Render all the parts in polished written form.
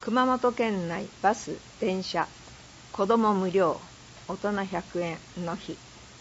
熊本県内バス・電車子ども無料大人100円の日。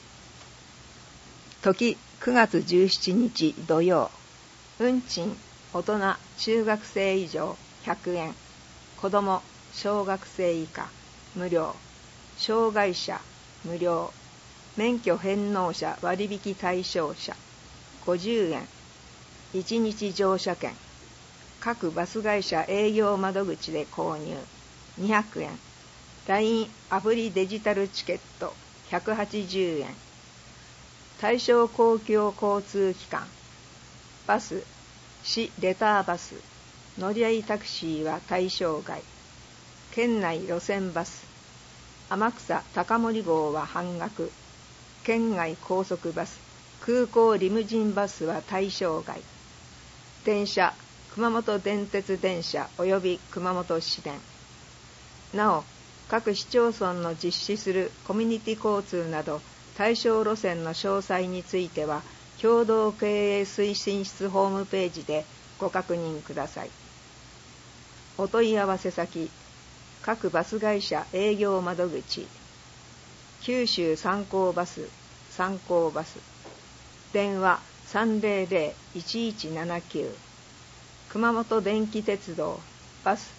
時9月17日土曜。運賃大人中学生以上100円、子ども小学生以下無料、障害者無料、免許返納者割引対象者50円、1日乗車券、各バス会社営業窓口で購入200円、LINE アプリデジタルチケット180円、対象公共交通機関、バス、市レターバス、乗り合いタクシーは対象外、県内路線バス、天草高森号は半額、県外高速バス、空港リムジンバスは対象外、電車、熊本電鉄電車及び熊本市電。なお、各市町村の実施するコミュニティ交通など対象路線の詳細については、共同経営推進室ホームページでご確認ください。お問い合わせ先、各バス会社営業窓口、九州三高バス、三高バス、電話300-1179、熊本電気鉄道、バス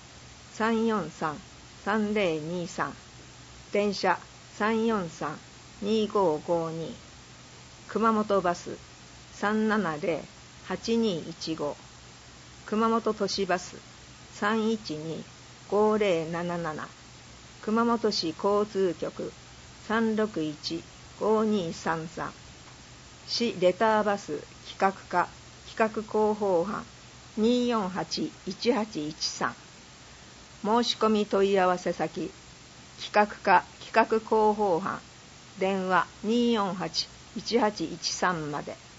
343-3023、電車343-2552、熊本バス370-8215、熊本都市バス312-5077、熊本市交通局361-5233、市レターバス企画課企画広報班248-1813。申し込み問い合わせ先、企画課企画広報班電話248-1813まで。